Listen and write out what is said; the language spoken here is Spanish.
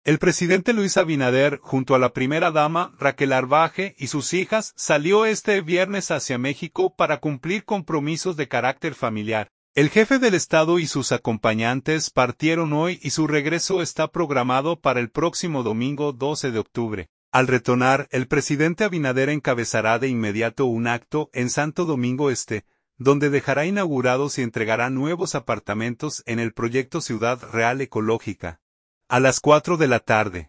El presidente Luis Abinader, junto a la primera dama, Raquel Arbaje, y sus hijas, salió este viernes hacia México para cumplir compromisos de carácter familiar. El jefe del Estado y sus acompañantes partieron hoy y su regreso está programado para el próximo domingo 12 de octubre. Al retornar, el presidente Abinader encabezará de inmediato un acto en Santo Domingo Este, donde dejará inaugurados y entregará nuevos apartamentos en el proyecto Ciudad Real Ecológica. A las 4 de la tarde.